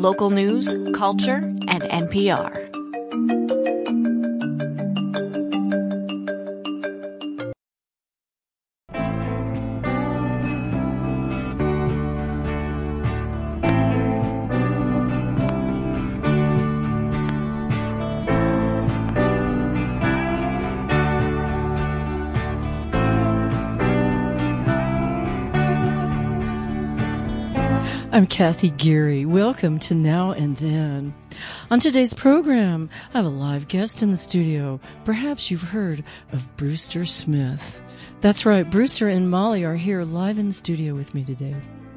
local news, culture, and NPR. I'm Kathy Geary. Welcome to Now and Then. On today's program, I have a live guest in the studio. Perhaps you've heard of Brewster Smith. That's right, Brewster and Molly are here live in the studio with me today.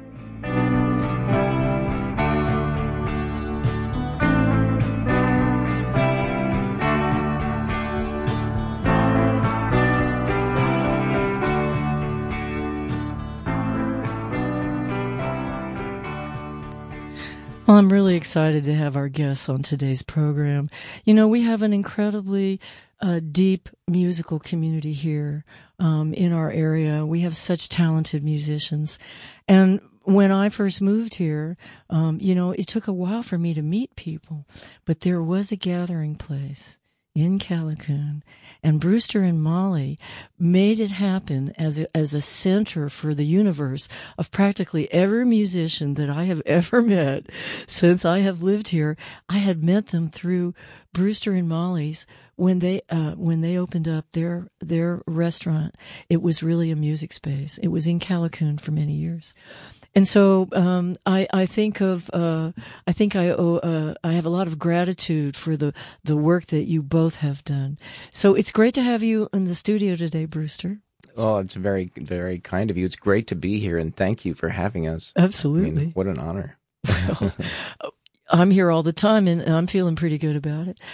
Well, I'm really excited to have our guests on today's program. You know, we have an incredibly deep musical community here in our area. We have such talented musicians. And when I first moved here, it took a while for me to meet people, but there was a gathering place in Callicoon, and Brewster and Molly made it happen as a center for the universe of practically every musician that I have ever met since I have lived here. I had met them through Brewster and Molly's when they opened up their restaurant. It was really a music space. It was in Callicoon for many years. And so I have a lot of gratitude for the work that you both have done. So it's great to have you in the studio today, Brewster. Oh, it's very, very kind of you. It's great to be here, and thank you for having us. Absolutely. I mean, what an honor. Well, I'm here all the time, and I'm feeling pretty good about it.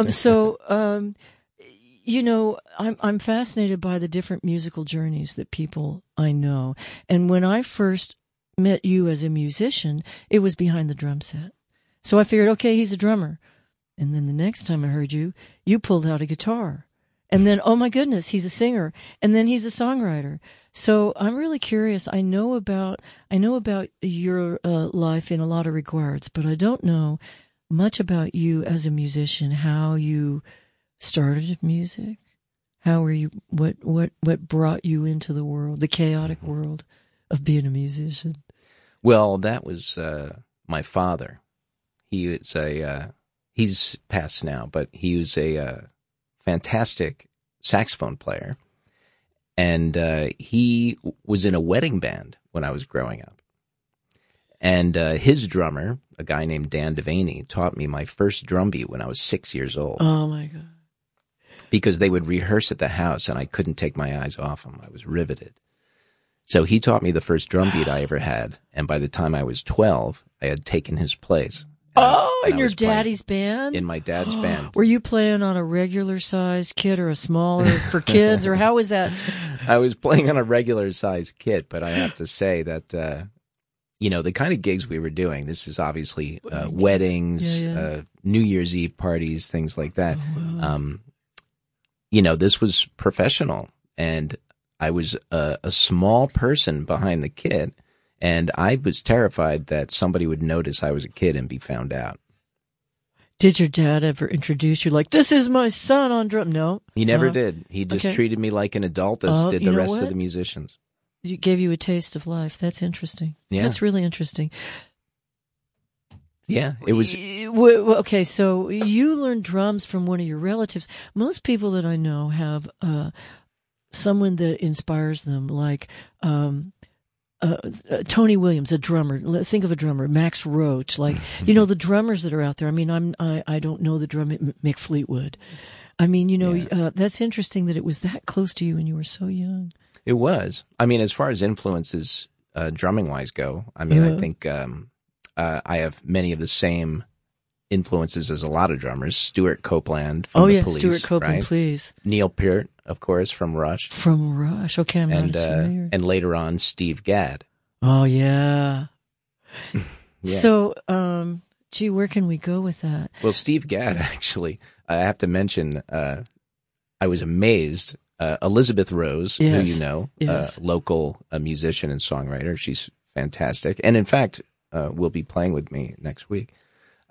I'm fascinated by the different musical journeys that people I know. And when I first met you as a musician, it was behind the drum set. So I figured, okay, he's a drummer. And then the next time I heard you pulled out a guitar. And then, oh my goodness, he's a singer. And then he's a songwriter. So I'm really curious. I know about your life in a lot of regards, but I don't know much about you as a musician, how you started music, what brought you into the world, the chaotic world of being a musician. Well, that was my father. He's passed now, but he was a fantastic saxophone player, and he was in a wedding band when I was growing up. And his drummer, a guy named Dan Devaney, taught me my first drum beat when I was 6 years old. Oh, my God. Because they would rehearse at the house, and I couldn't take my eyes off him. I was riveted. So he taught me the first drum beat I ever had, and by the time I was 12, I had taken his place. In your daddy's band? In my dad's band. Were you playing on a regular-sized kit or a smaller for kids, or how was that? I was playing on a regular-sized kit, but I have to say that, the kind of gigs we were doing, this is obviously weddings, New Year's Eve parties, things like that. Oh, wow. This was professional, and I was a small person behind the kit, and I was terrified that somebody would notice I was a kid and be found out. Did your dad ever introduce you like, this is my son on drum? No. He never did. He just treated me like an adult, as did the rest of the musicians. He gave you a taste of life. That's interesting. Yeah. That's really interesting. Yeah, it was. Okay, so you learned drums from one of your relatives. Most people that I know have someone that inspires them, like Tony Williams, a drummer. Think of a drummer, Max Roach. Like, the drummers that are out there. I mean, I don't know the drummer, Mick Fleetwood. I mean, that's interesting that it was that close to you when you were so young. It was. I mean, as far as influences, drumming-wise go, I mean, I think I have many of the same influences as a lot of drummers. Stuart Copeland from the Police. Stuart Copeland, right? Please. Neil Peart, of course, from Rush. From Rush. Okay, I'm not as familiar. And later on, Steve Gadd. Oh, yeah. Yeah. So, where can we go with that? Well, Steve Gadd, actually, I have to mention, I was amazed. Elizabeth Rose, who you know, local musician and songwriter. She's fantastic. And in fact, will be playing with me next week.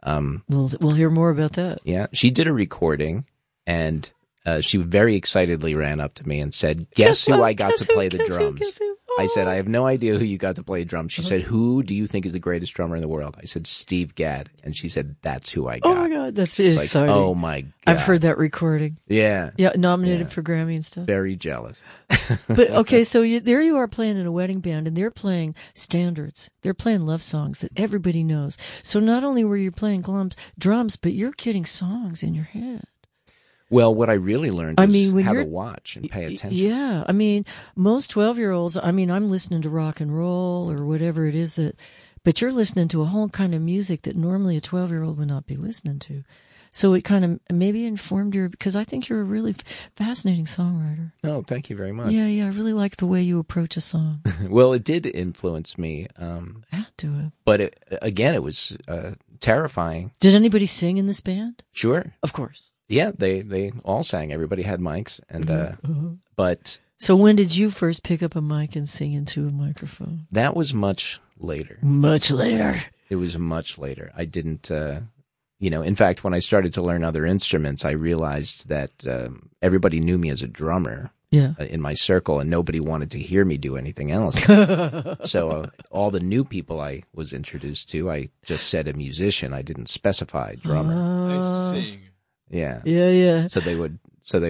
We'll hear more about that. Yeah, she did a recording, and she very excitedly ran up to me and said, "Guess who I got to play the drums?" I said, "I have no idea who you got to play drums." She said, "Who do you think is the greatest drummer in the world?" I said, "Steve Gadd," and she said, "That's who I got." Oh my God, that's exciting! Oh my God, I've heard that recording. Yeah, nominated for Grammy and stuff. Very jealous. But okay, so there you are playing in a wedding band, and they're playing standards. They're playing love songs that everybody knows. So not only were you playing drums, but you're getting songs in your head. Well, what I really learned was how to watch and pay attention. Yeah. I mean, most 12-year-olds, I'm listening to rock and roll or whatever it is but you're listening to a whole kind of music that normally a 12-year-old would not be listening to. So it kind of maybe informed because I think you're a really fascinating songwriter. Oh, thank you very much. Yeah. I really like the way you approach a song. Well, it did influence me. Had to. But it was terrifying. Did anybody sing in this band? Sure. Of course. Yeah, they all sang. Everybody had mics, and but. So when did you first pick up a mic and sing into a microphone? That was much later. Much later. It was much later. I didn't. In fact, when I started to learn other instruments, I realized that everybody knew me as a drummer. Yeah. In my circle, and nobody wanted to hear me do anything else. So all the new people I was introduced to, I just said a musician. I didn't specify drummer. I sing. Yeah. Yeah. So they would,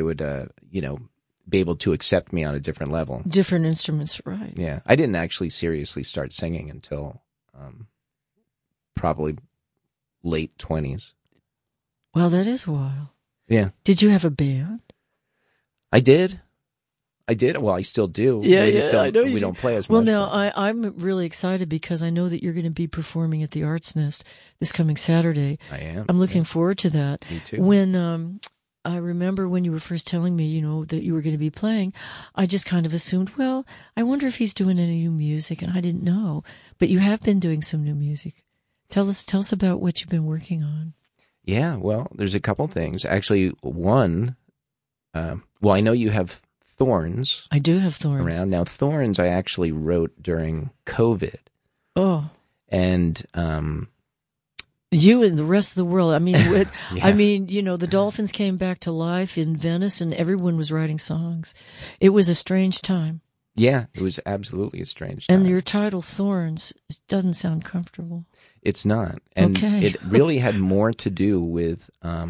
be able to accept me on a different level. Different instruments, right? Yeah. I didn't actually seriously start singing until probably late 20s. Well, that is a while. Yeah. Did you have a band? I did. Well, I still do. Yeah, I know we don't play as much. Well, now, I'm really excited because I know that you're going to be performing at the Arts Nest this coming Saturday. I am. I'm looking forward to that. Me too. When I remember when you were first telling me, that you were going to be playing, I just kind of assumed, well, I wonder if he's doing any new music, and I didn't know. But you have been doing some new music. Tell us about what you've been working on. Yeah, well, there's a couple things. Actually, one, I know you have Thorns. I do have Thorns. Around. Now, Thorns I actually wrote during COVID. Oh. And you and the rest of the world. Yeah. The dolphins came back to life in Venice and everyone was writing songs. It was a strange time. Yeah, it was absolutely a strange time. And your title, Thorns, doesn't sound comfortable. It's not. And it really had more to do with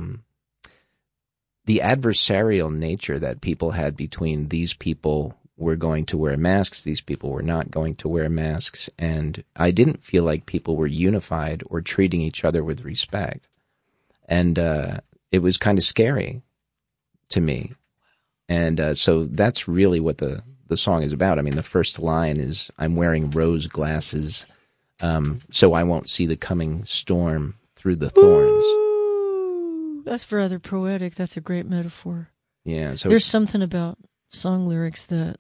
the adversarial nature that people had between these people were going to wear masks, these people were not going to wear masks, and I didn't feel like people were unified or treating each other with respect. And it was kind of scary to me. And so that's really what the song is about. The first line is, I'm wearing rose glasses, so I won't see the coming storm through the thorns. Ooh, that's rather poetic. That's a great metaphor. Yeah. So there's something about song lyrics that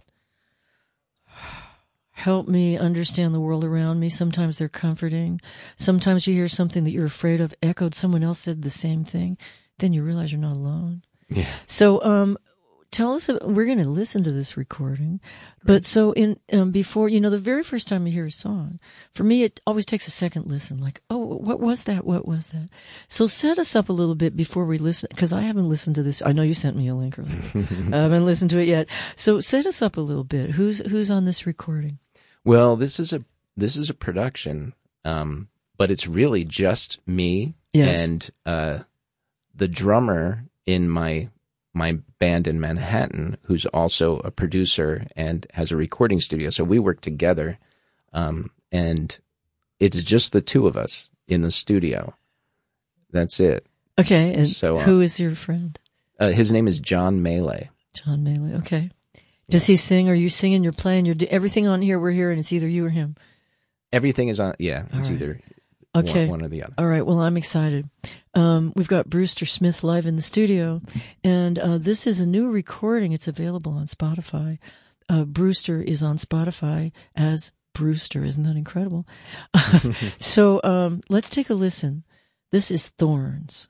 help me understand the world around me. Sometimes they're comforting. Sometimes you hear something that you're afraid of echoed. Someone else said the same thing. Then you realize you're not alone. Yeah. So, tell us, we're going to listen to this recording, but so before, the very first time you hear a song, for me, it always takes a second listen, like, oh, what was that? What was that? So set us up a little bit before we listen, because I haven't listened to this. I know you sent me a link earlier. I haven't listened to it yet. So set us up a little bit. Who's on this recording? Well, this is a production, but it's really just me and the drummer in my band in Manhattan, who's also a producer and has a recording studio. So we work together, and it's just the two of us in the studio. That's it. Okay, and so, who is your friend? His name is John Melee. John Melee, okay. Does he sing? Are you singing? You're playing? Everything on here, we're hearing, it's either you or him. Everything is on, yeah, it's either one or the other. All right, well, I'm excited. We've got Brewster Smith live in the studio, and this is a new recording. It's available on Spotify. Brewster is on Spotify as Brewster. Isn't that incredible? So let's take a listen. This is Thorns.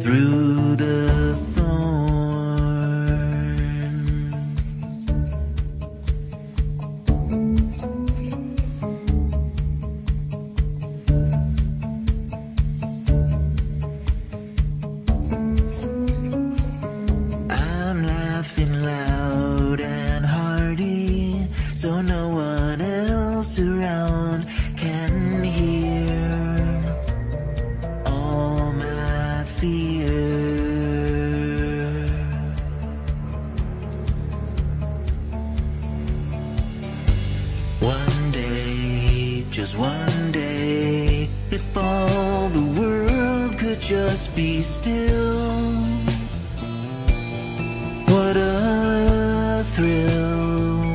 through the thorns. I'm laughing loud and hearty, so no one else around can hear all my fear. One day, just one day, if all the world could just be still, what a thrill.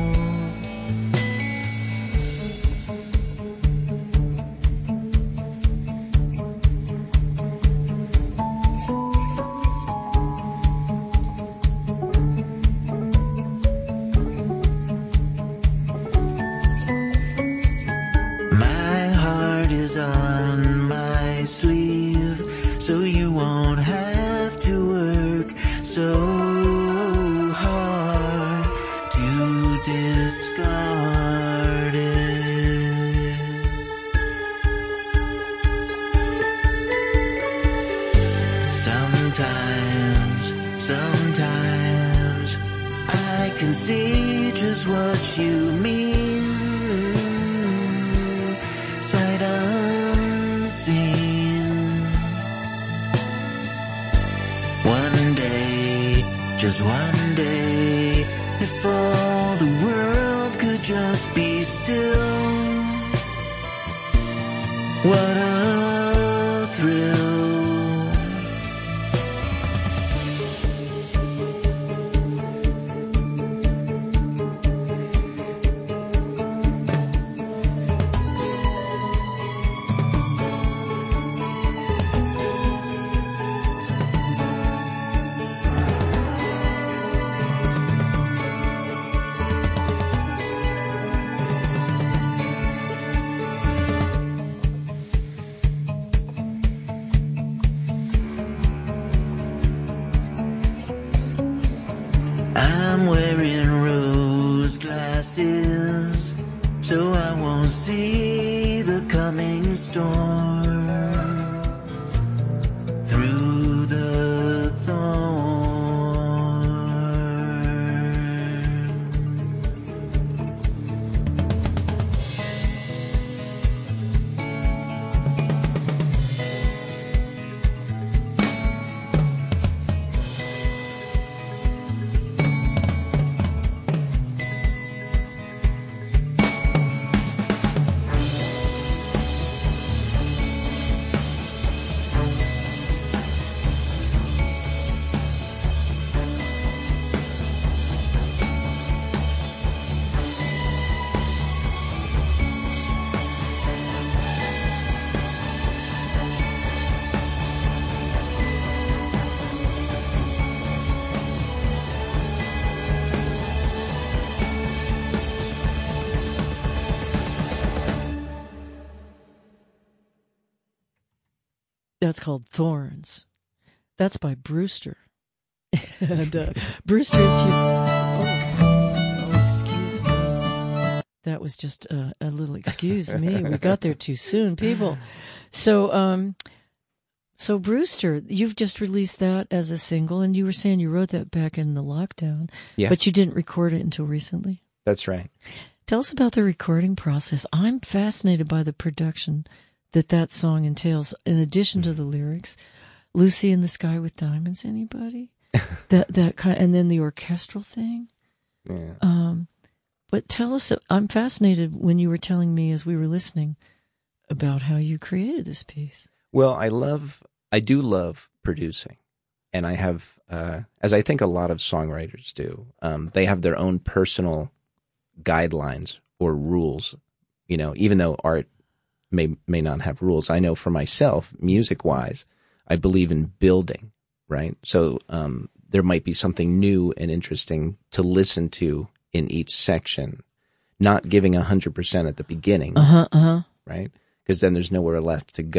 My heart is on my sleeve, so you won't have to work so hard to discard it. Sometimes I can see just what you mean, sight unseen. One day, just one day, if all the world could just be still, what a thrill. I'm wearing rose glasses, so I won't see the coming storm through the thorn. That's called Thorns. That's by Brewster. And Brewster is here. Oh, excuse me. That was just a little excuse me. We got there too soon, people. So Brewster, you've just released that as a single, and you were saying you wrote that back in the lockdown, Yeah. but you didn't record it until recently. That's right. Tell us about the recording process. I'm fascinated by the production that song entails, in addition to the lyrics. Lucy in the Sky with Diamonds, anybody? that kind, and then the orchestral thing. Yeah. But tell us, I'm fascinated when you were telling me as we were listening about how you created this piece. Well, I do love producing, and I have, as I think a lot of songwriters do, they have their own personal guidelines or rules, even though art may not have rules. I know for myself, music-wise, I believe in building, right? So there might be something new and interesting to listen to in each section, not giving 100% at the beginning, right? Because then there's nowhere left to go.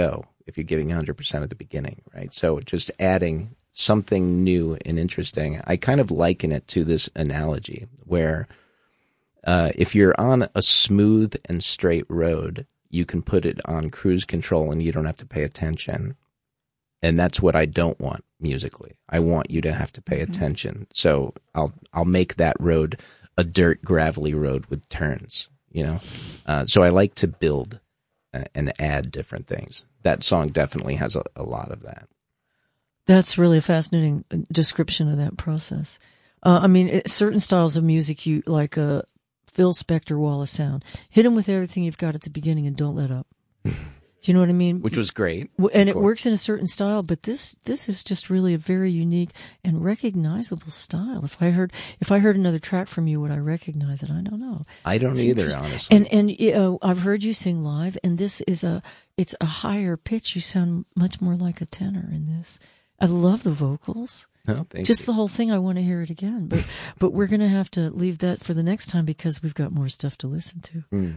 if you're giving 100% at the beginning, right? So just adding something new and interesting. I kind of liken it to this analogy where if you're on a smooth and straight road, you can put it on cruise control and you don't have to pay attention. And that's what I don't want musically. I want you to have to pay attention. So I'll make that road a dirt, gravelly road with turns, you know? So I like to build and add different things. That song definitely has a lot of that. That's really a fascinating description of that process. I mean, certain styles of music, you like a Phil Spector wall of sound. Hit them with everything you've got at the beginning and don't let up. Do you know what I mean? Which was great. And it works in a certain style, but this is just really a very unique and recognizable style. If I heard another track from you, would I recognize it? I don't know. I don't either, honestly. And I've heard you sing live, and this is it's a higher pitch. You sound much more like a tenor in this. I love the vocals. Oh, thank Just you. the whole thing. I want to hear it again, but we're going to have to leave that for the next time because we've got more stuff to listen to.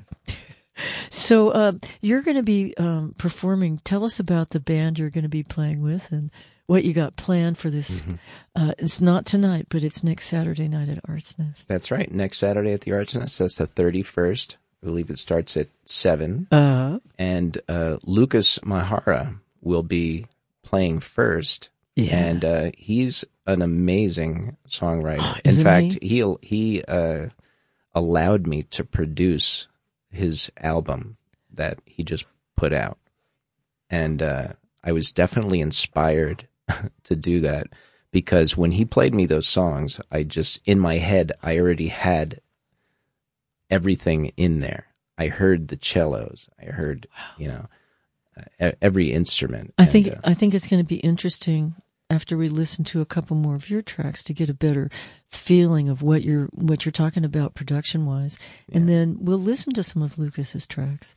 So you're going to be performing. Tell us about the band you're going to be playing with and what you got planned for this. It's not tonight, but it's next Saturday night at Arts Nest. That's right. Next Saturday at the Arts Nest. That's the 31st. I believe it starts at 7. And Lucas Mahara will be playing first. Yeah. And he's an amazing songwriter. In Isn't fact, he allowed me to produce his album that he just put out. And I was definitely inspired to do that because when he played me those songs, in my head, I already had everything in there. I heard the cellos. I heard, every instrument. I think it's going to be interesting after we listen to a couple more of your tracks to get a better feeling of what you're talking about production wise, and then we'll listen to some of Lucas's tracks.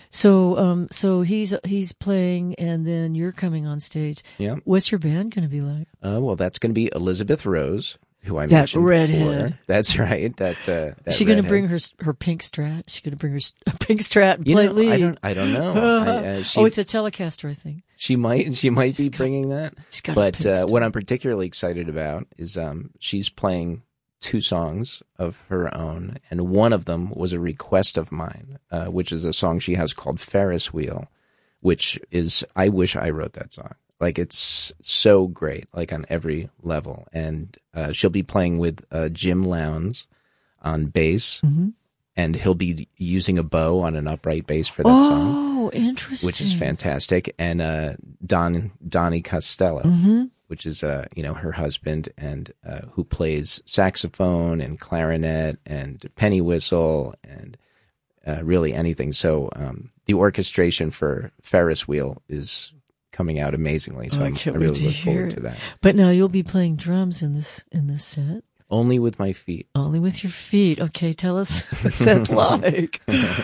So he's playing, and then you're coming on stage. Yeah. What's your band going to be like? Well, that's going to be Elizabeth Rose, who I That mentioned redhead. before. That's right. That Is she going to bring her pink Strat? Is she going to bring her pink Strat and play lead? I don't know. It's a Telecaster, I think. She might be bringing that. But what I'm particularly excited about is she's playing 2 songs of her own, and one of them was a request of mine, which is a song she has called Ferris Wheel, which is, I wish I wrote that song. Like, it's so great, like on every level. And she'll be playing with Jim Lowndes on bass, and he'll be using a bow on an upright bass for that song. Oh, interesting. Which is fantastic. And Donnie Costello, which is her husband, and who plays saxophone and clarinet and penny whistle and really anything. So the orchestration for Ferris Wheel is coming out amazingly. So I really look forward to that. But now you'll be playing drums in this set. Only with my feet. Only with your feet. Okay, tell us what's that like.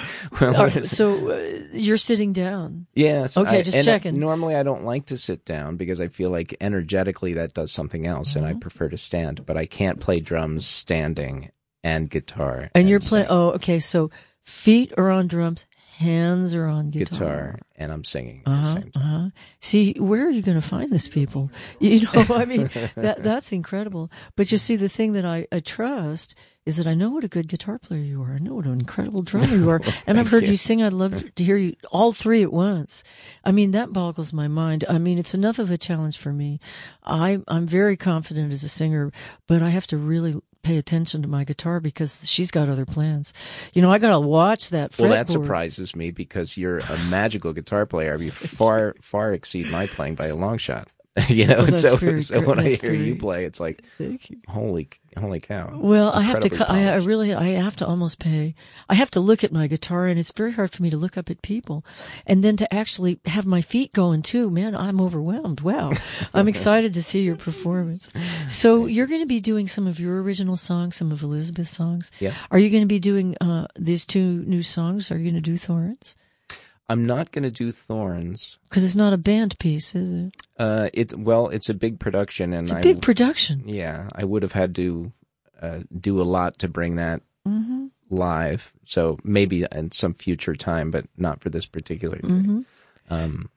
So you're sitting down. Yes. Okay, just checking. Normally I don't like to sit down because I feel like energetically that does something else, and I prefer to stand. But I can't play drums standing and guitar. And you're playing. Oh, okay. So feet are on drums, hands are on guitar, and I'm singing at the same time. See, where are you going to find this, people? I mean, that's incredible. But you see, the thing that I trust is that I know what a good guitar player you are. I know what an incredible drummer you are. And I've heard you sing. I'd love to hear you all 3 at once. I mean, that boggles my mind. I mean, it's enough of a challenge for me. I'm very confident as a singer, but I have to really pay attention to my guitar because she's got other plans. I got to watch that fretboard. Well, that surprises me because you're a magical guitar player. I mean, far exceed my playing by a long shot. So when I hear you play, it's like, holy cow. Well, I have to almost pay. I have to look at my guitar, and it's very hard for me to look up at people. And then to actually have my feet going too, man, I'm overwhelmed. Wow. I'm excited to see your performance. So you're going to be doing some of your original songs, some of Elizabeth's songs. Yeah. Are you going to be doing these 2 new songs? Are you going to do Thorns? I'm not going to do Thorns. Because it's not a band piece, is it? It's a big production. And it's a big production. Yeah, I would have had to do a lot to bring that live. So maybe in some future time, but not for this particular day.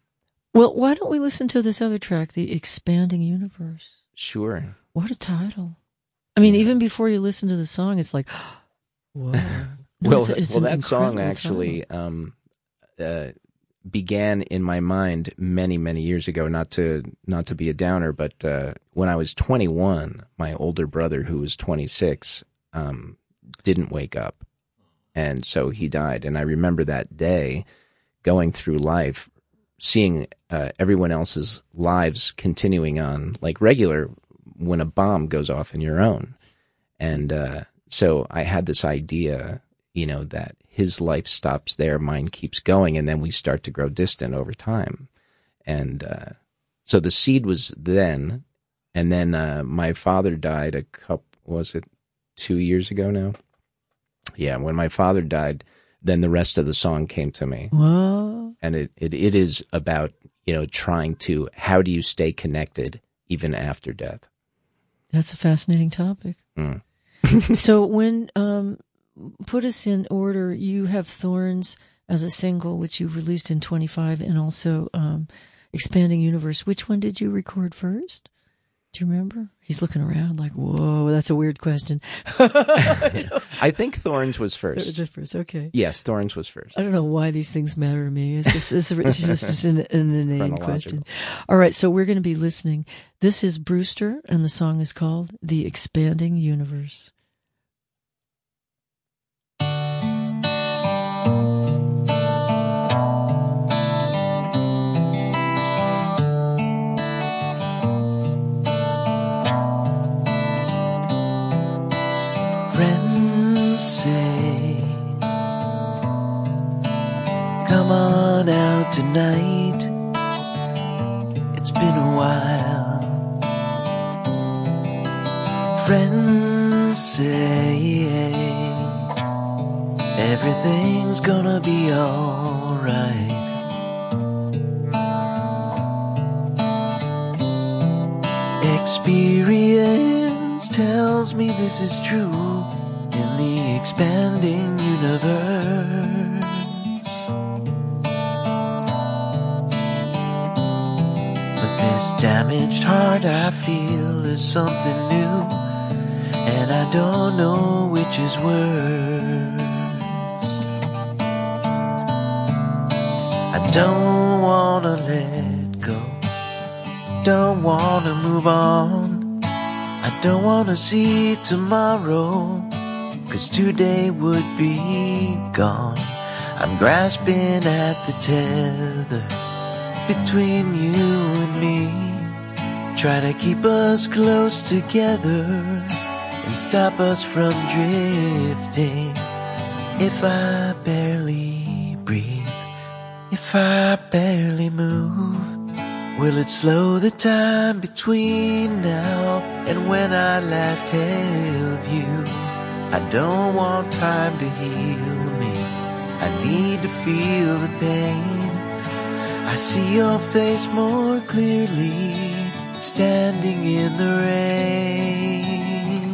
Well, why don't we listen to this other track, The Expanding Universe? Sure. What a title. I mean, even before you listen to the song, it's like, whoa. No, Well, it's well, an that song incredible actually title. began in my mind many, many years ago. Not to be a downer, but when I was 21, my older brother, who was 26, didn't wake up, and so he died. And I remember that day, going through life, seeing everyone else's lives continuing on like regular when a bomb goes off in your own, and so I had this idea, that his life stops there, mine keeps going, and then we start to grow distant over time. And so the seed was then, and then my father died was it 2 years ago now? Yeah, when my father died, then the rest of the song came to me. Whoa. And it is about, trying to, how do you stay connected even after death? That's a fascinating topic. Mm. So when, put us in order, you have Thorns as a single, which you released in 25, and also Expanding Universe. Which one did you record first? Do you remember? He's looking around like, whoa, that's a weird question. I think Thorns was first. It was first, okay. Yes, Thorns was first. I don't know why these things matter to me. It's just an inane question. All right, so we're going to be listening. This is Brewster, and the song is called The Expanding Universe. Friends say, come on out tonight. It's been a while. Friends say, everything's gonna be alright. Experience tells me this is true in the expanding universe. But this damaged heart I feel is something new, and I don't know which is worse. I don't wanna let go, don't wanna move on. I don't wanna see tomorrow, 'cause today would be gone. I'm grasping at the tether between you and me. Try to keep us close together and stop us from drifting. If I barely breathe, if I barely move, will it slow the time between now and when I last held you? I don't want time to heal me, I need to feel the pain. I see your face more clearly, standing in the rain.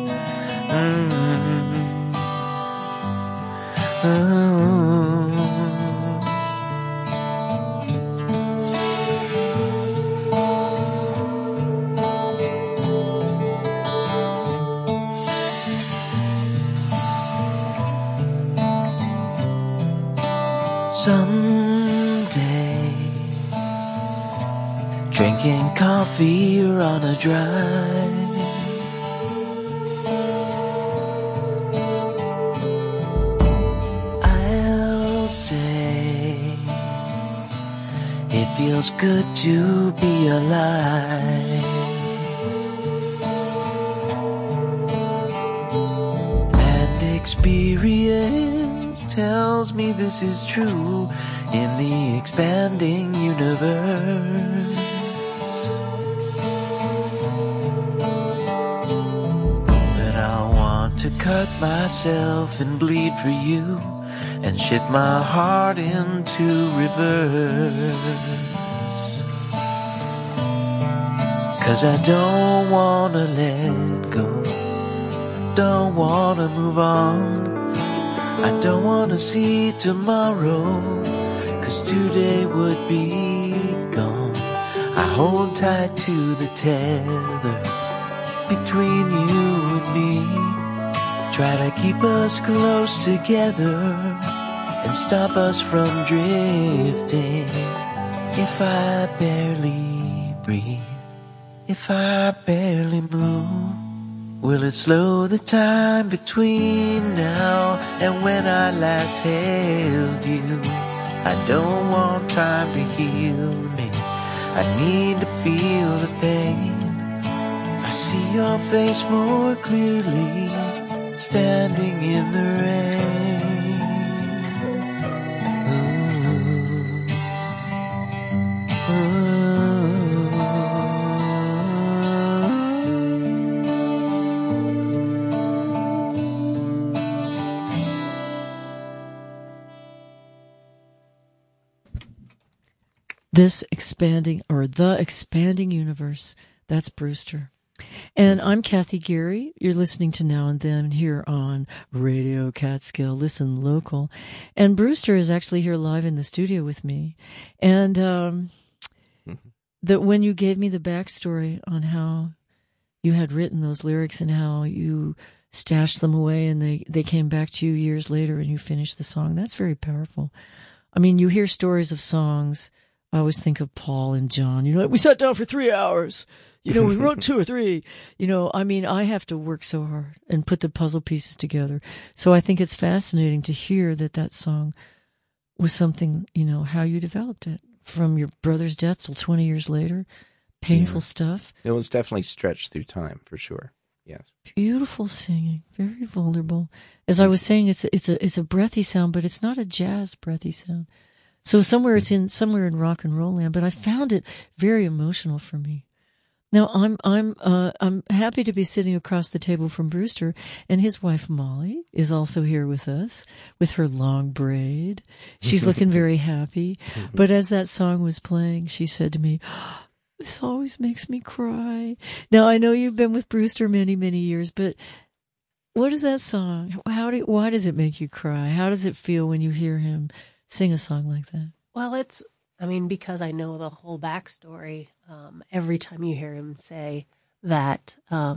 Someday, drinking coffee or on a drive, I'll say it feels good to be alive. And experience tells me this is true in the expanding universe. That I want to cut myself and bleed for you, and shift my heart into reverse. 'Cause I don't wanna let go, don't wanna move on. I don't wanna see tomorrow, 'cause today would be hold tight to the tether between you and me. Try to keep us close together and stop us from drifting. If I barely breathe, if I barely move, will it slow the time between now and when I last held you? I don't want time to heal me, I need to feel the pain. I see your face more clearly, standing in the rain. Ooh. Ooh. This expanding, or the expanding universe, that's Brewster. And I'm Kathy Geary. You're listening to Now and Then here on Radio Catskill, Listen Local. And Brewster is actually here live in the studio with me. And that when you gave me the backstory on how you had written those lyrics and how you stashed them away and they came back to you years later and you finished the song, that's very powerful. I mean, you hear stories of songs. I always think of Paul and John. You know, we sat down for 3 hours. You know, we wrote 2 or 3. You know, I mean, I have to work so hard and put the puzzle pieces together. So I think it's fascinating to hear that song was something, you know, how you developed it from your brother's death till 20 years later. Painful stuff. It was definitely stretched through time, for sure. Yes. Beautiful singing, very vulnerable. As I was saying, it's a breathy sound, but it's not a jazz breathy sound. So somewhere in rock and roll land, but I found it very emotional for me. Now I'm happy to be sitting across the table from Brewster, and his wife Molly is also here with us with her long braid. She's looking very happy. But as that song was playing, she said to me, oh, "This always makes me cry." Now I know you've been with Brewster many, many years, but what is that song? Why does it make you cry? How does it feel when you hear him sing a song like that? Well, because I know the whole backstory. Every time you hear him say that,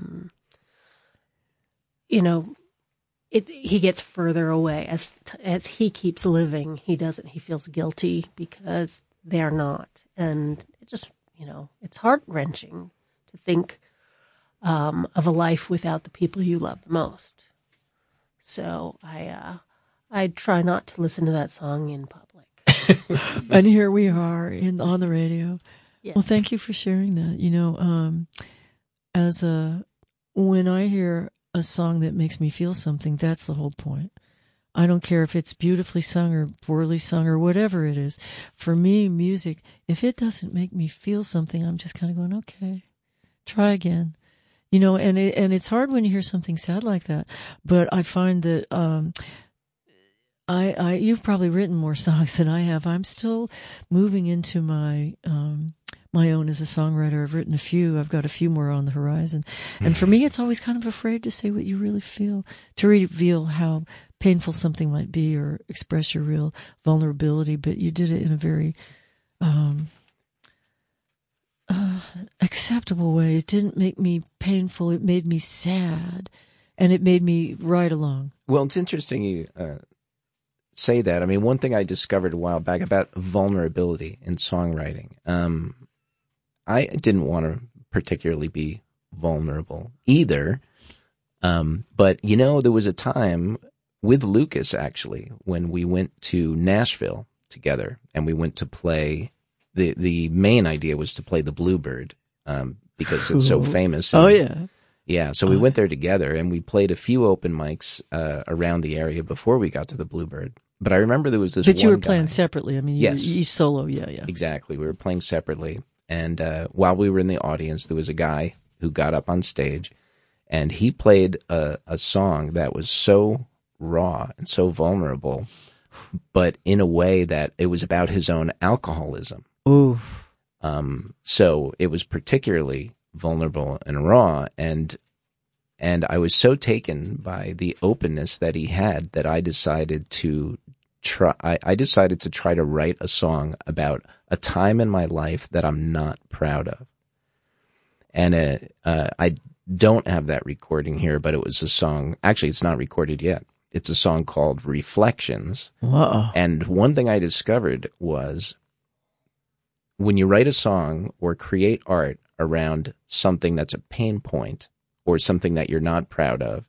you know, he gets further away as he keeps living. He feels guilty because they're not, and it just, you know, it's heart-wrenching to think of a life without the people you love the most. So I try not to listen to that song in public. And here we are on the radio. Yes. Well, thank you for sharing that. You know, when I hear a song that makes me feel something, that's the whole point. I don't care if it's beautifully sung or poorly sung or whatever it is. For me, music, if it doesn't make me feel something, I'm just kind of going, okay, try again. You know, and it's hard when you hear something sad like that. But I find that you've probably written more songs than I have. I'm still moving into my own as a songwriter. I've written a few. I've got a few more on the horizon. And for me, it's always kind of afraid to say what you really feel, to reveal how painful something might be or express your real vulnerability. But you did it in a very acceptable way. It didn't make me painful. It made me sad, and it made me ride along. Well, it's interesting you say that. I mean, one thing I discovered a while back about vulnerability in songwriting, I didn't want to particularly be vulnerable either. But, you know, there was a time with Lucas, actually, when we went to Nashville together and we went to play. The main idea was to play the Bluebird because it's so famous. Oh, yeah. Yeah, so we went there together and we played a few open mics around the area before we got to the Bluebird. But I remember there was this one But you were guy. playing separately. I mean, Yes. you solo, yeah. Exactly. We were playing separately. And while we were in the audience, there was a guy who got up on stage and he played a song that was so raw and so vulnerable, but in a way that it was about his own alcoholism. Ooh. So it was particularly vulnerable and raw, and I was so taken by the openness that he had that I decided to I decided to try to write a song about a time in my life that I'm not proud of. And I don't have that recording here, but it was a song. Actually, it's not recorded yet. It's a song called Reflections. Whoa. And one thing I discovered was when you write a song or create art around something that's a pain point or something that you're not proud of,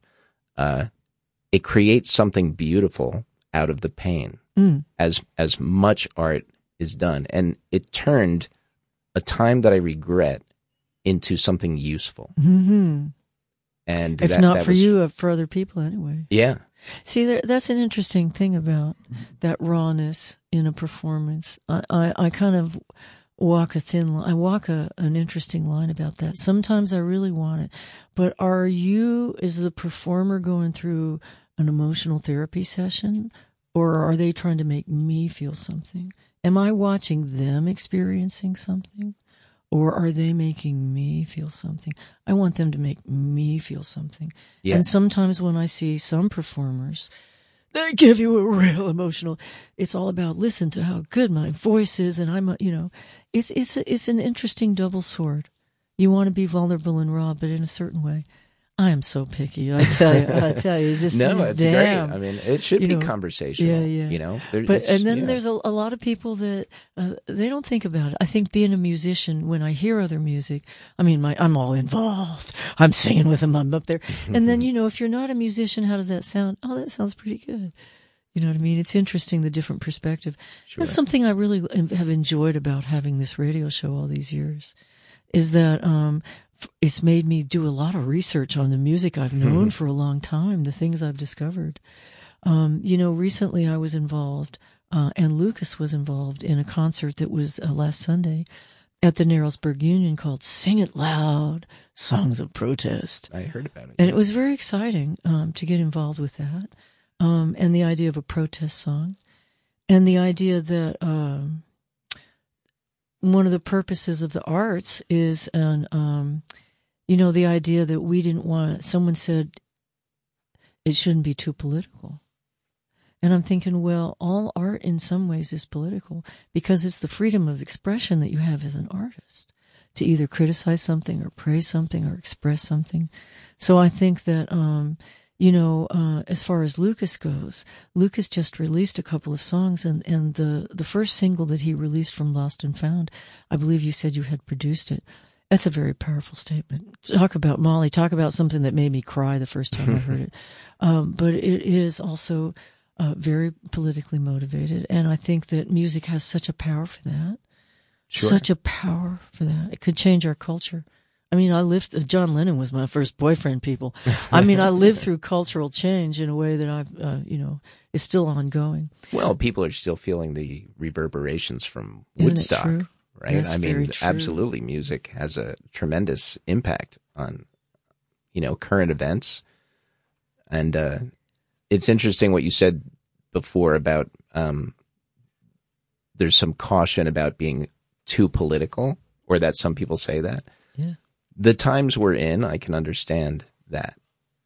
it creates something beautiful out of the pain, as much art is done. And it turned a time that I regret into something useful. Mm-hmm. And if not for you, for other people anyway. Yeah. See, that's an interesting thing about that rawness in a performance. I kind of walk a thin line. I walk an interesting line about that. Sometimes I really want it. But is the performer going through an emotional therapy session, or are they trying to make me feel something? Am I watching them experiencing something, or are they making me feel something? I want them to make me feel something. Yeah. And sometimes when I see some performers, they give you a real emotional, it's all about, listen to how good my voice is, and it's an interesting double sword. You want to be vulnerable and raw, but in a certain way. I am so picky. I tell you, just no, it's damn. great. I mean, it should be conversational. Yeah. You know, There's a lot of people that they don't think about it. I think being a musician, when I hear other music, I mean, I'm all involved. I'm singing with them. I'm up there, and then if you're not a musician, how does that sound? Oh, that sounds pretty good. You know what I mean? It's interesting, the different perspective. Sure. That's something I really have enjoyed about having this radio show all these years, is that it's made me do a lot of research on the music I've known for a long time, the things I've discovered. Recently I was involved, and Lucas was involved in a concert that was last Sunday at the Narrowsburg Union called Sing It Loud, Songs of Protest. I heard about it. And it was very exciting to get involved with that, and the idea of a protest song, and the idea that one of the purposes of the arts is the idea that we didn't want, someone said it shouldn't be too political. And I'm thinking, well, all art in some ways is political because it's the freedom of expression that you have as an artist to either criticize something or praise something or express something. So I think that, as far as Lucas goes, Lucas just released a couple of songs, and the first single that he released from Lost and Found, I believe you said you had produced it. That's a very powerful statement. Talk about Molly, talk about something that made me cry the first time I heard it. But it is also very politically motivated, and I think that music has such a power for that. Sure. Such a power for that. It could change our culture. I mean, John Lennon was my first boyfriend, people. I mean, I lived through cultural change in a way that I've, is still ongoing. Well, people are still feeling the reverberations from Isn't it Woodstock, true? right? That's I mean, very true. absolutely, music has a tremendous impact on, current events. And it's interesting what you said before about there's some caution about being too political, or that some people say that. Yeah. The times we're in, I can understand that.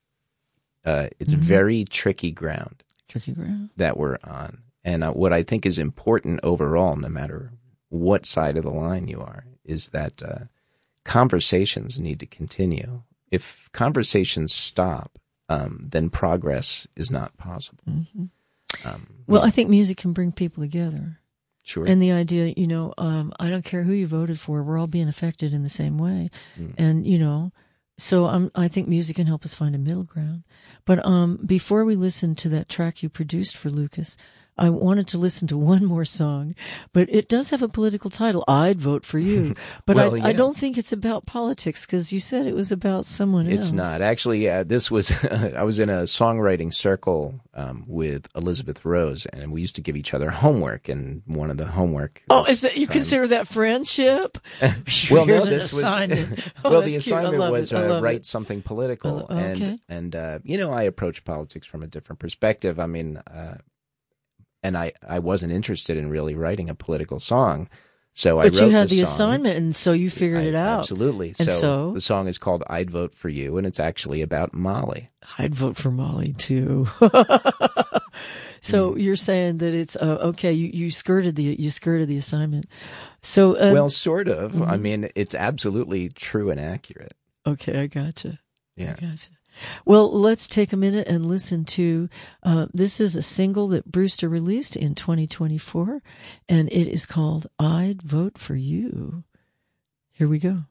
It's very tricky ground. Tricky ground. That we're on. And what I think is important overall, no matter what side of the line you are, is that conversations need to continue. If conversations stop, then progress is not possible. Mm-hmm. Well, I think music can bring people together. Sure. And the idea, I don't care who you voted for, we're all being affected in the same way. And, so I think music can help us find a middle ground. But before we listen to that track you produced for Lucas, I wanted to listen to one more song, but it does have a political title. I'd vote for you. But Well, I don't think it's about politics, because you said it was about someone else. It's not. Actually, this was, I was in a songwriting circle with Elizabeth Rose, and we used to give each other homework, and one of the homework. Oh, is that, you consider that friendship? Well, no, Here's an this was, assignment. Oh, well, that's the cute. I assignment love was it. I love write it. something political. Okay. And I approached politics from a different perspective. I mean, and I wasn't interested in really writing a political song. So I wrote But you had the the song. assignment, and so you figured it out. Absolutely. And so the song is called I'd Vote for You, and it's actually about Molly. I'd vote for Molly too. So you're saying that it's okay. You skirted the assignment. So well, sort of. I mean, it's absolutely true and accurate. Okay, I gotcha. Yeah. I gotcha. Well, let's take a minute and listen to, this is a single that Brewster released in 2024, and it is called I'd Vote for You. Here we go.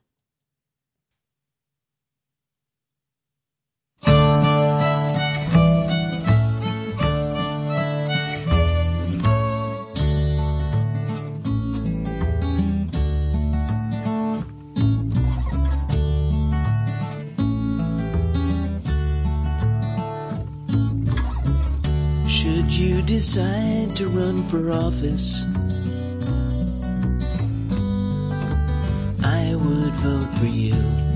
Should you decide to run for office, I would vote for you,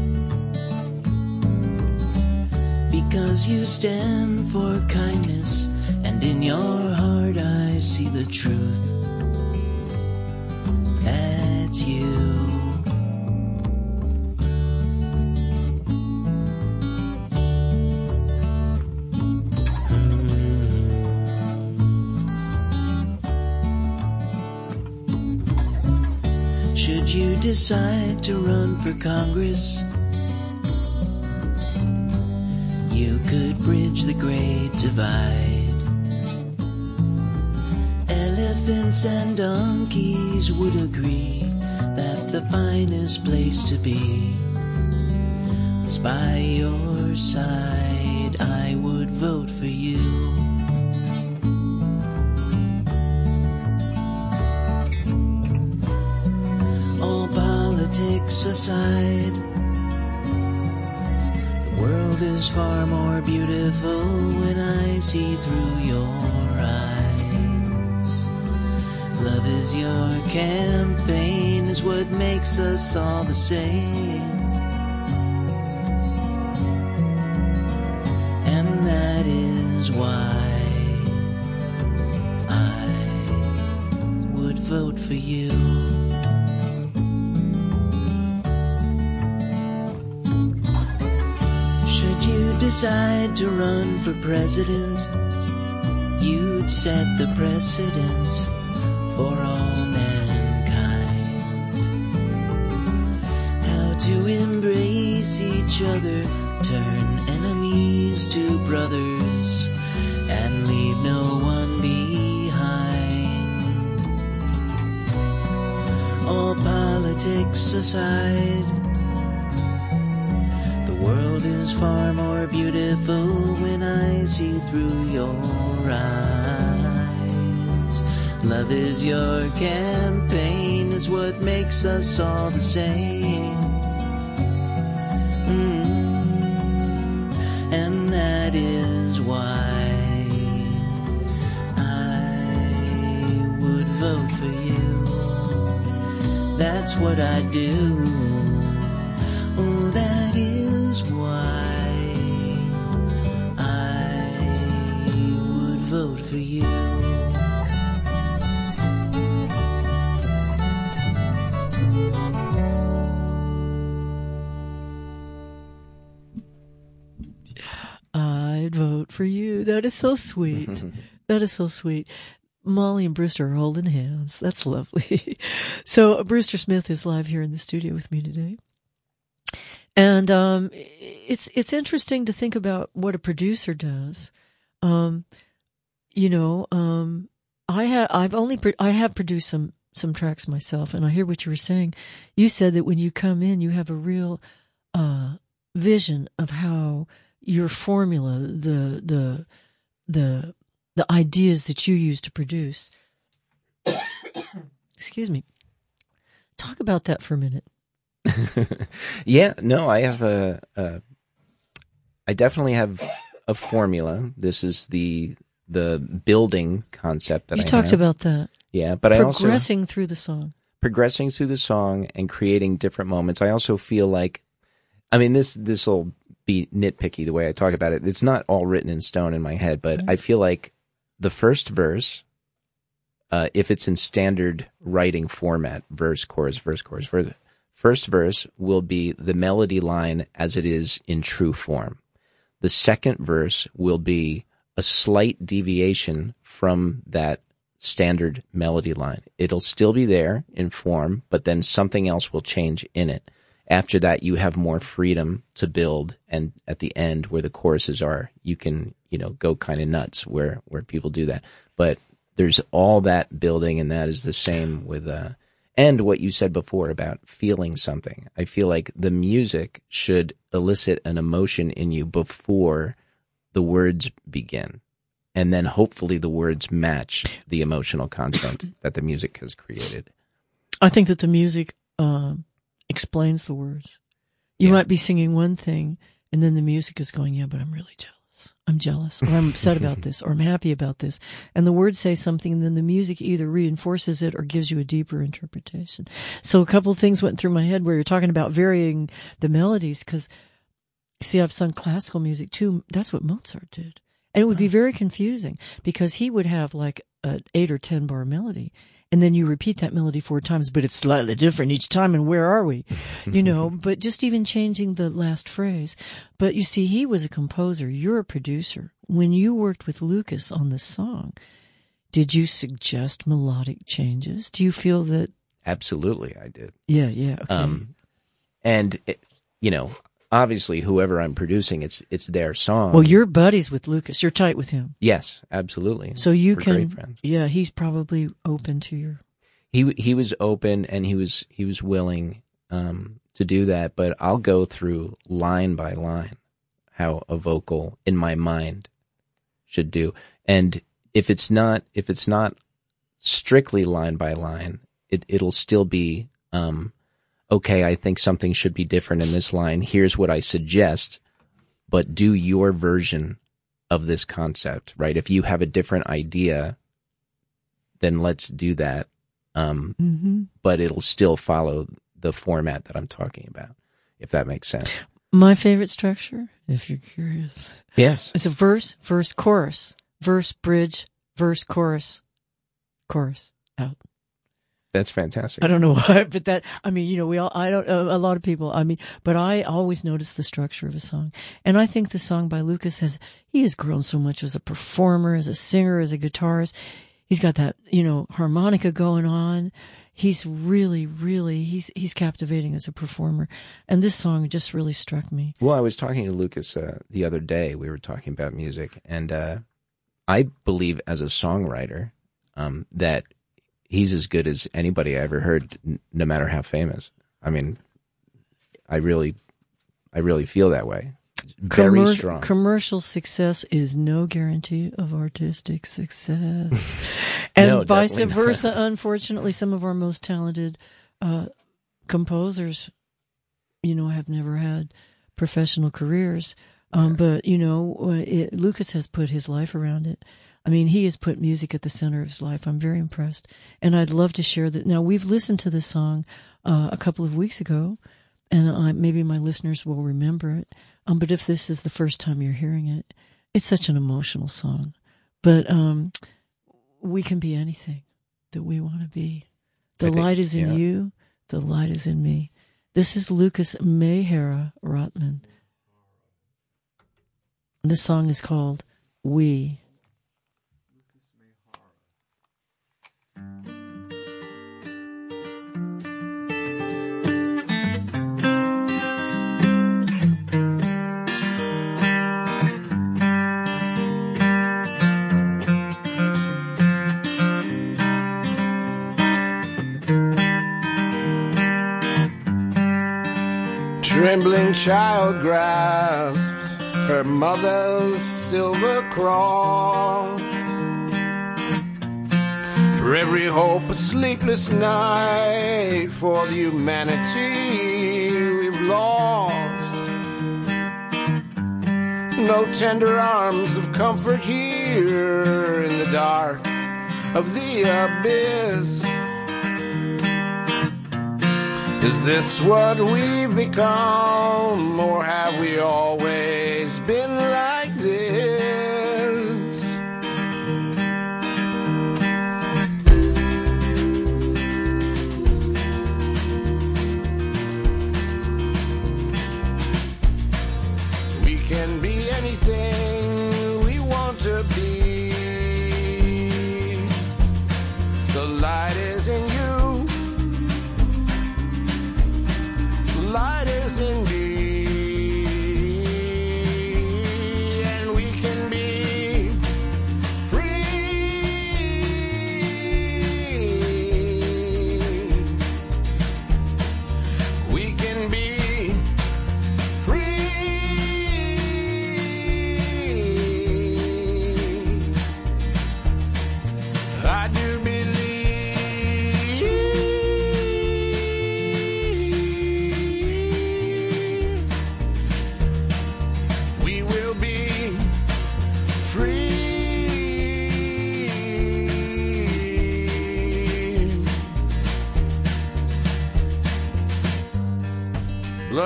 because you stand for kindness, and in your heart I see the truth. That's you. Should you decide to run for Congress, you could bridge the great divide. Elephants and donkeys would agree that the finest place to be was by your side. I would vote for you. Politics aside, the world is far more beautiful when I see through your eyes. Love is your campaign, is what makes us all the same. And that is why I would vote for you. Decide to run for president, you'd set the precedent for all mankind. How to embrace each other, turn enemies to brothers, and leave no one behind. All politics aside, the world is far more beautiful when I see through your eyes. Love is your campaign, is what makes us all the same. And that is why I would vote for you. That's what I do. Oh, that is why I would vote for you. I'd vote for you. That is so sweet. That is so sweet. Molly and Brewster are holding hands. That's lovely. So Brewster Smith is live here in the studio with me today. And it's interesting to think about what a producer does. I have produced some tracks myself, and I hear what you were saying. You said that when you come in, you have a real vision of how your formula, the ideas that you use to produce. Excuse me. Talk about that for a minute. Yeah, no, I have I definitely have a formula. This is the building concept that you talked about that. Yeah, but I also progressing through the song and creating different moments. I also feel like, I mean, this will be nitpicky the way I talk about it. It's not all written in stone in my head, but I feel like the first verse, if it's in standard writing format, verse, chorus, first verse will be the melody line as it is in true form. The second verse will be a slight deviation from that standard melody line. It'll still be there in form, but then something else will change in it. After that, you have more freedom to build, and at the end where the choruses are, you can, go kind of nuts where people do that. But there's all that building, and that is the same with and what you said before about feeling something. I feel like the music should elicit an emotion in you before the words begin. And then hopefully the words match the emotional content that the music has created. I think that the music explains the words. You might be singing one thing, and then the music is going, yeah, but I'm really jealous. I'm jealous, or I'm upset about this, or I'm happy about this. And the words say something, and then the music either reinforces it or gives you a deeper interpretation. So a couple of things went through my head where you're talking about varying the melodies, because, see, I've sung classical music too. That's what Mozart did. And it would be very confusing, because he would have like an 8 or 10 bar melody, and then you repeat that melody 4 times, but it's slightly different each time. And where are we? But just even changing the last phrase. But you see, he was a composer. You're a producer. When you worked with Lucas on this song, did you suggest melodic changes? Do you feel that? Absolutely, I did. Yeah. Okay. And obviously, whoever I'm producing, it's their song. Well, you're buddies with Lucas. You're tight with him. Yes, absolutely. So you We're can, great friends. Yeah, he's probably open to your. He was open, and he was willing to do that. But I'll go through line by line how a vocal in my mind should do, and if it's not strictly line by line, it'll still be. Okay, I think something should be different in this line. Here's what I suggest, but do your version of this concept, right? If you have a different idea, then let's do that. But it'll still follow the format that I'm talking about, if that makes sense. My favorite structure, if you're curious. Yes. It's a verse, chorus, verse, bridge, verse, chorus, out. That's fantastic. I don't know why, but a lot of people, but I always notice the structure of a song. And I think the song by Lucas he has grown so much as a performer, as a singer, as a guitarist. He's got that, harmonica going on. He's really, really, he's captivating as a performer. And this song just really struck me. Well, I was talking to Lucas the other day. We were talking about music, and I believe as a songwriter that he's as good as anybody I ever heard, no matter how famous. I mean, I really feel that way. Very strong. Commercial success is no guarantee of artistic success. And No, vice definitely versa. not. Unfortunately, some of our most talented composers, have never had professional careers. But, Lucas has put his life around it. I mean, he has put music at the center of his life. I'm very impressed. And I'd love to share that. Now, we've listened to this song a couple of weeks ago, and maybe my listeners will remember it. But if this is the first time you're hearing it, it's such an emotional song. But we can be anything that we want to be. The light is in you. The light is in me. This is Lucas Mehera Rotman. This song is called We. Trembling child grasped her mother's silver cross. For every hope, a sleepless night for the humanity we've lost. No tender arms of comfort here in the dark of the abyss. Is this what we've become, or have we always been like this? We can be anything we want to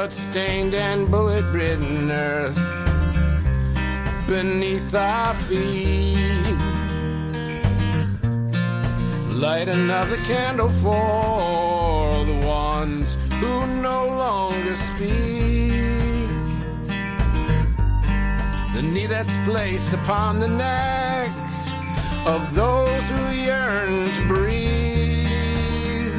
blood-stained and bullet-ridden earth beneath our feet. Light another candle for the ones who no longer speak. The knee that's placed upon the neck of those who yearn to breathe.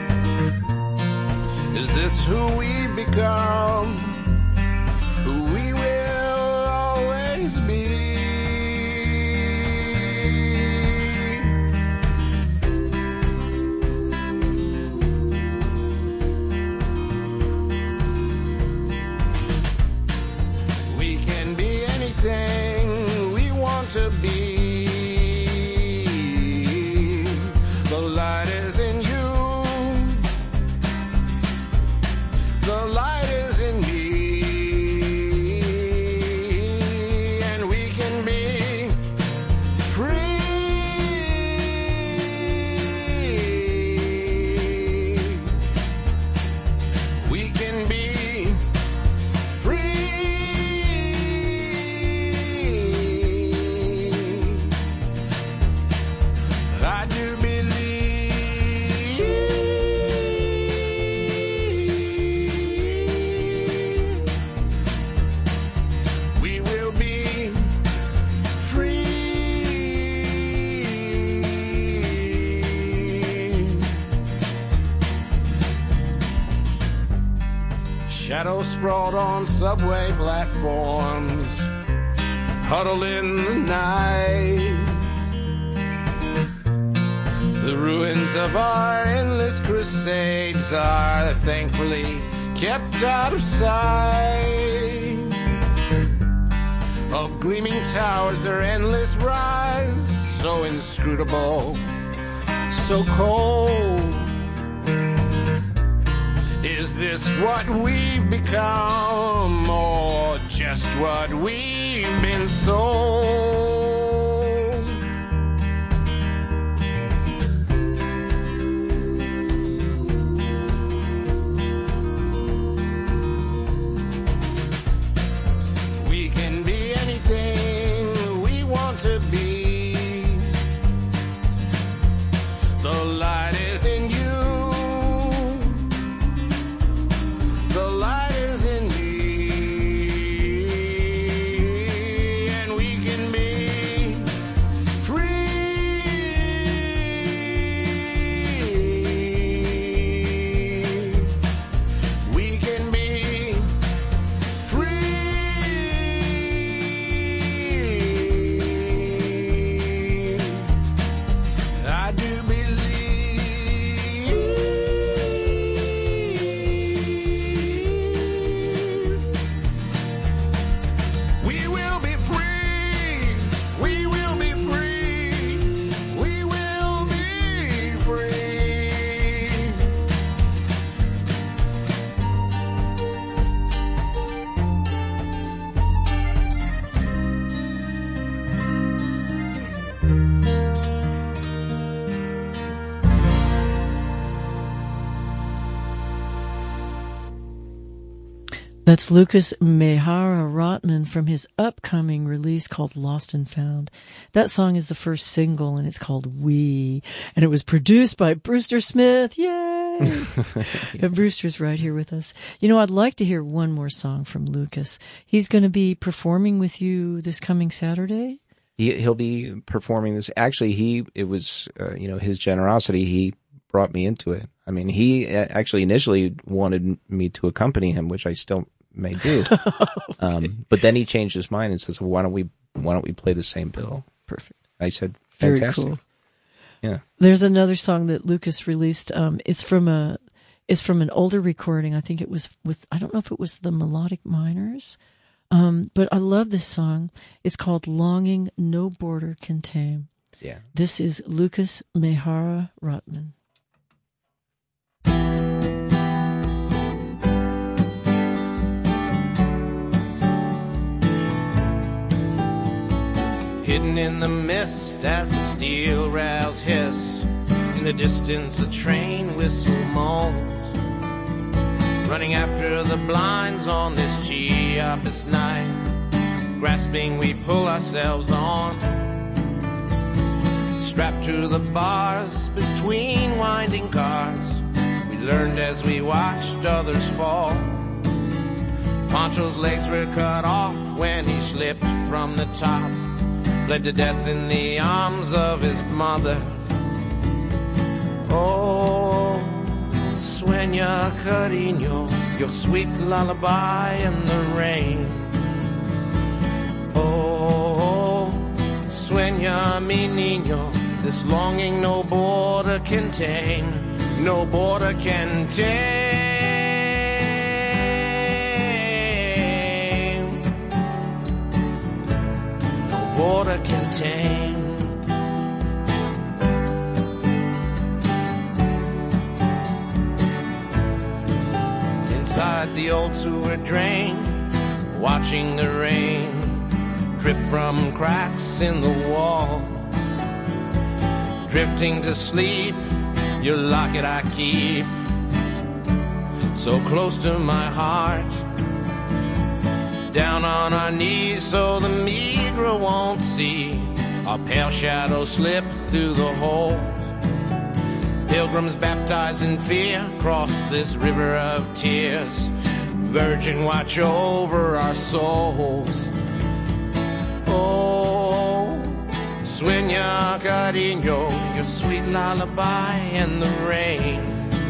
Is this who we become? Who we will always be? We can be anything we want to be. The light is in you. The light is in me. And we can be free. We can be free. I do believe we will be free. Shadows sprawled on subway platforms, huddled in the night. The ruins of our endless crusades are thankfully kept out of sight. Of gleaming towers, their endless rise, so inscrutable, so cold. Is this what we've become, or just what we've been sold? We can be anything we want to be. The light is in you. The light is in me. And we can be free. We can be free. I do believe we will be free. We will be free. We will be free. That's Lucas Mehara Rotman from his upcoming release called Lost and Found. That song is the first single, and it's called We. And it was produced by Brewster Smith. Yay! And Brewster's right here with us. You know, I'd like to hear one more song from Lucas. He's going to be performing with you this coming Saturday? He'll be performing this. Actually, it was his generosity. He brought me into it. I mean, he actually initially wanted me to accompany him, which I still may do. But then he changed his mind and says, well, why don't we play the same bill? Perfect. I said, Very fantastic. cool. Yeah. There's another song that Lucas released. It's from an older recording. I think it was I don't know if it was the Melodic Minors. But I love this song. It's called Longing No Border Can Tame. Yeah. This is Lucas Mehara Rotman. Hidden in the mist as the steel rails hiss, in the distance a train whistle moans. running after the blinds on this Chiapas night. Grasping, we pull ourselves on, strapped to the bars between winding cars. We learned as we watched others fall. Pancho's legs were cut off when he slipped from the top, bled to death in the arms of his mother. Oh, Sueña Cariño, your sweet lullaby in the rain. Oh, Sueña mi niño, this longing no border can tame, no border can tame, no border can tame. Inside the old sewer drain, watching the rain drip from cracks in the wall, drifting to sleep, your locket I keep so close to my heart. Down on our knees so the Migra won't see our pale shadow slip through the holes. Pilgrims baptized in fear cross this river of tears. Virgin, watch over our souls. Oh, Sueña Cariño, your sweet lullaby in the rain.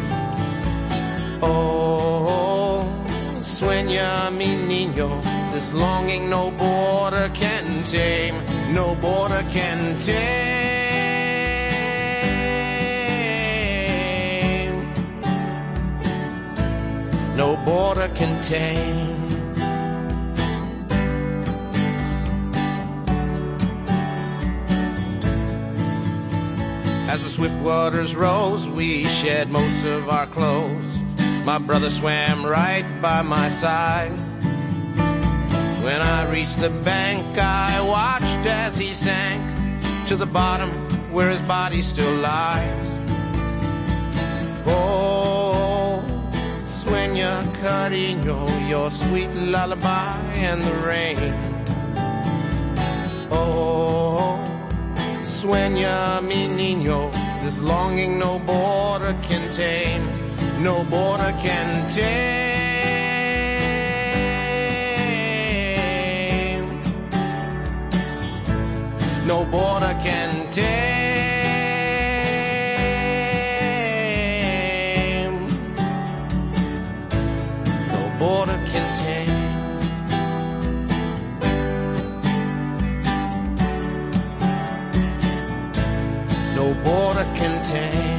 Oh, Sueña mi niño, this longing no border can tame, no border can tame, no border can tame. As the swift waters rose, we shed most of our clothes. My brother swam right by my side. When I reached the bank, I watched as he sank to the bottom where his body still lies. Oh, Sueña Cariño, your sweet lullaby in the rain. Oh, Sueña mi niño, this longing no border can tame, no border can tame, no border can tame, no border can tame. No border can tame.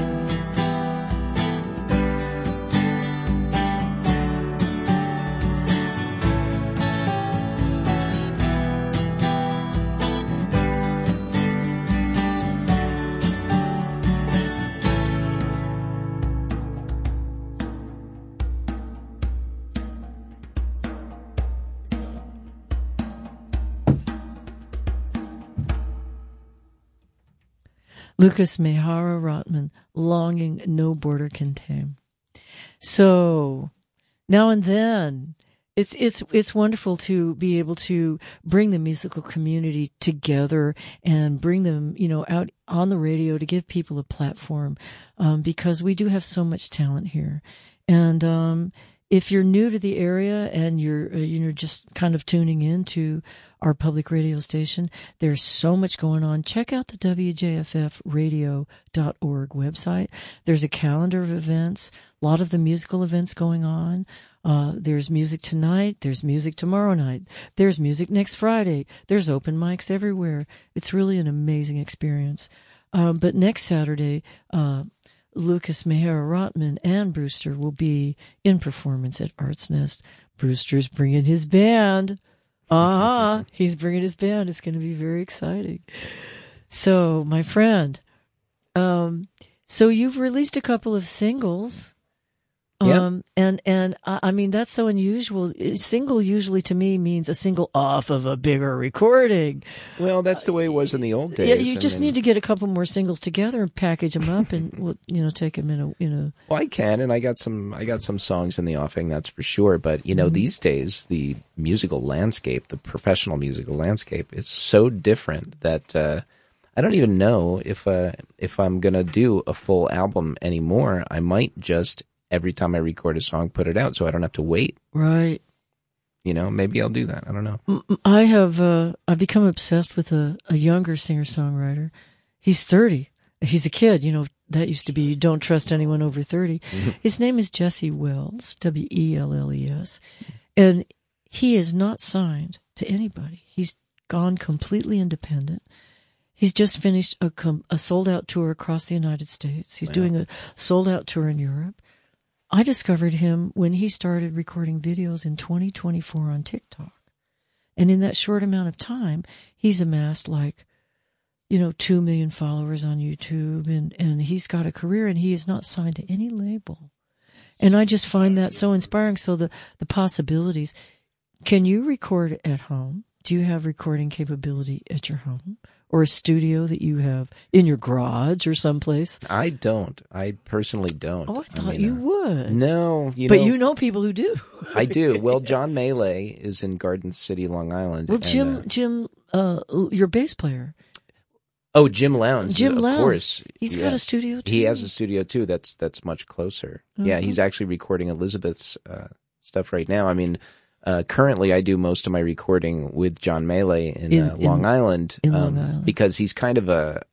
Lucas Mejara Rotman, Longing No Border Can Tame. So now and then, it's wonderful to be able to bring the musical community together and bring them, out on the radio to give people a platform, because we do have so much talent here. And if you're new to the area and you're just kind of tuning in to our public radio station, there's so much going on. Check out the WJFFradio.org website. There's a calendar of events, a lot of the musical events going on. There's music tonight. There's music tomorrow night. There's music next Friday. There's open mics everywhere. It's really an amazing experience. But next Saturday, Lucas Mejara Rotman and Brewster will be in performance at Arts Nest. Brewster's bringing his band. He's bringing his band. It's going to be very exciting. So, my friend, so you've released a couple of singles. Yeah. And I mean, that's so unusual. Single usually to me means a single off of a bigger recording. Well, that's the way it was in the old days. Yeah, you just need to get a couple more singles together and package them up, and we'll, take them in a. Well, I can, and I got some songs in the offing, that's for sure. But these days, the musical landscape, the professional musical landscape, is so different that I don't even know if I'm gonna do a full album anymore. I might just every time I record a song, put it out, so I don't have to wait. Right. Maybe I'll do that. I don't know. I have I've become obsessed with a younger singer-songwriter. He's 30. He's a kid. That used to be you don't trust anyone over 30. Mm-hmm. His name is Jesse Wells, Wells. And he is not signed to anybody. He's gone completely independent. He's just finished a sold-out tour across the United States. He's doing a sold-out tour in Europe. I discovered him when he started recording videos in 2024 on TikTok. And in that short amount of time, he's amassed 2 million followers on YouTube, and he's got a career, and he is not signed to any label. And I just find that so inspiring. So the possibilities. Can you record at home? Do you have recording capability at your home? Or a studio that you have in your garage or someplace? I don't. I personally don't. Oh, I thought you would. No, but you know people who do. I do. Well, John Melee is in Garden City, Long Island. Well, Jim, your bass player. Oh, Jim Lowndes. Jim Lowndes. Of course. He's got a studio too. He has a studio too. That's much closer. Mm-hmm. Yeah, he's actually recording Elizabeth's stuff right now. I mean, currently I do most of my recording with John Melee in Long Island. In Long Island. Because he's kind of a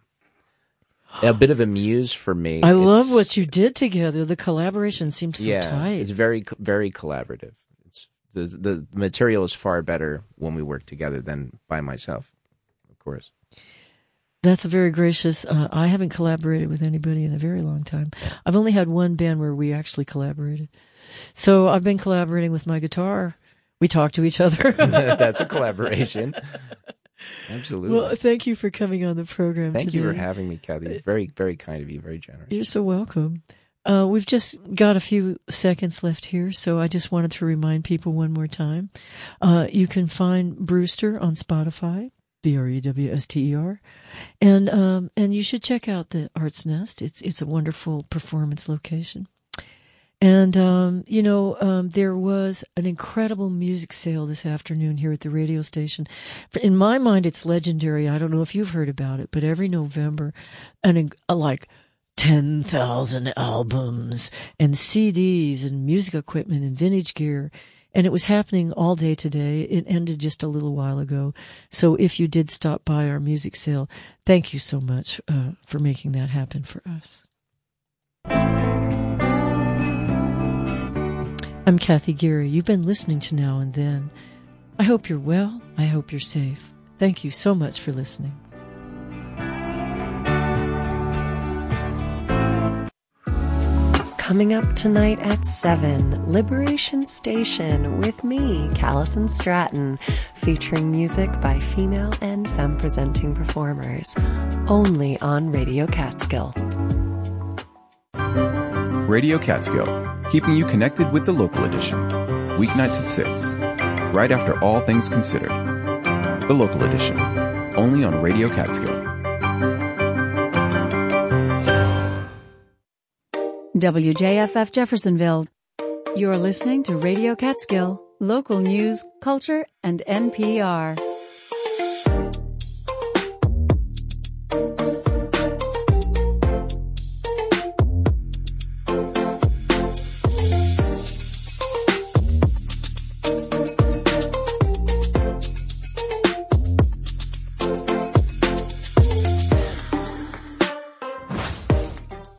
bit of a muse for me. I love what you did together. The collaboration seems so tight. It's very, very collaborative. The material is far better when we work together than by myself, of course. That's a very gracious. I haven't collaborated with anybody in a very long time. I've only had one band where we actually collaborated. So I've been collaborating with my guitar. We talk to each other. That's a collaboration. Absolutely. Well, thank you for coming on the program today. Thank you for having me, Kathy. Very, very kind of you. Very generous. You're so welcome. We've just got a few seconds left here, so I just wanted to remind people one more time. You can find Brewster on Spotify. BREWSTER, and you should check out the Arts Nest. It's a wonderful performance location, and there was an incredible music sale this afternoon here at the radio station. In my mind, it's legendary. I don't know if you've heard about it, but every November, 10,000 albums and CDs and music equipment and vintage gear. And it was happening all day today. It ended just a little while ago. So if you did stop by our music sale, thank you so much for making that happen for us. I'm Kathy Geary. You've been listening to Now and Then. I hope you're well. I hope you're safe. Thank you so much for listening. Coming up tonight at 7, Liberation Station with me, Callison Stratton, featuring music by female and femme-presenting performers, only on Radio Catskill. Radio Catskill, keeping you connected with the local edition. Weeknights at 6, right after All Things Considered. The local edition, only on Radio Catskill. WJFF Jeffersonville. You're listening to Radio Catskill, local news, culture, and NPR.